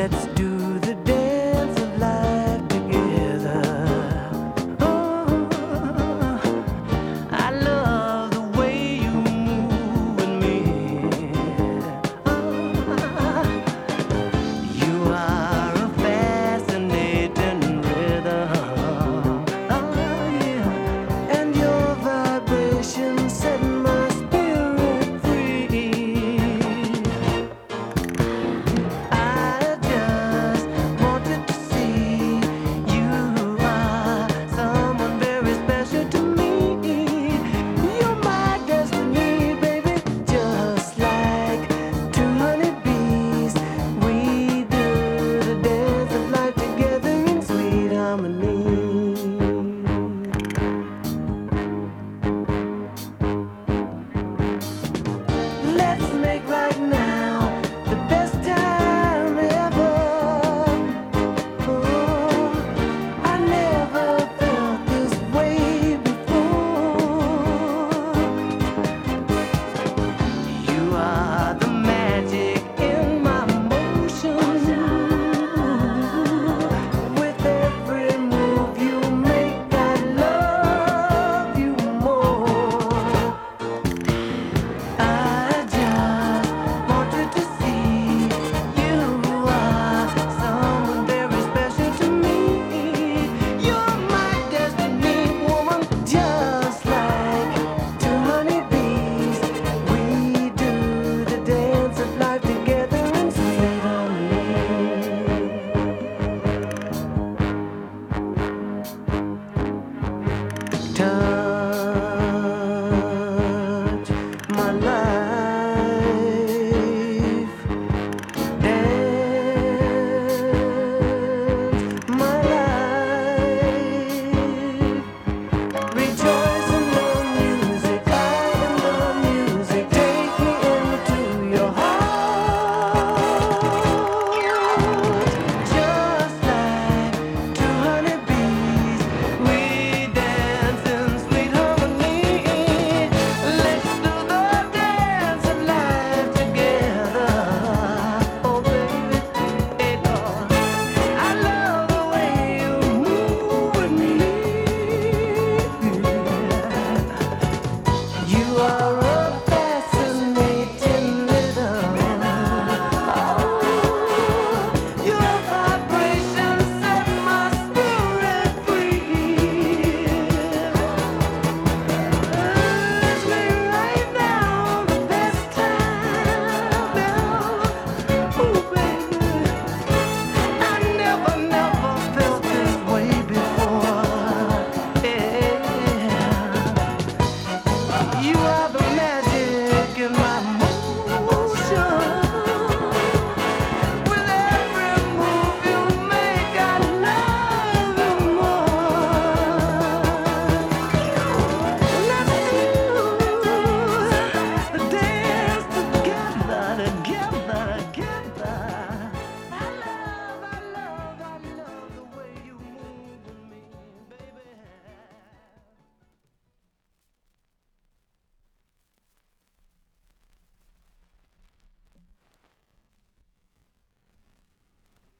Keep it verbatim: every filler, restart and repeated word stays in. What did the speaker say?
Let's do the dance of life together. Oh, I love the way you move with me. Oh, you are a fascinating rhythm. Oh, yeah. And your vibration set my spirit free. I just wanted to see you are someone very special to me. You're my destiny, baby, just like two honeybees. We do the dance of life together in sweet harmony. Let's make right now the best time ever. Oh, I never felt this way before. You are the magic in my motion. With every move you make, I love you more. I just wanted to see you are someone very special to me. You're my destiny, woman, just like two honeybees. We do the dance of life together in sweet harmony. Time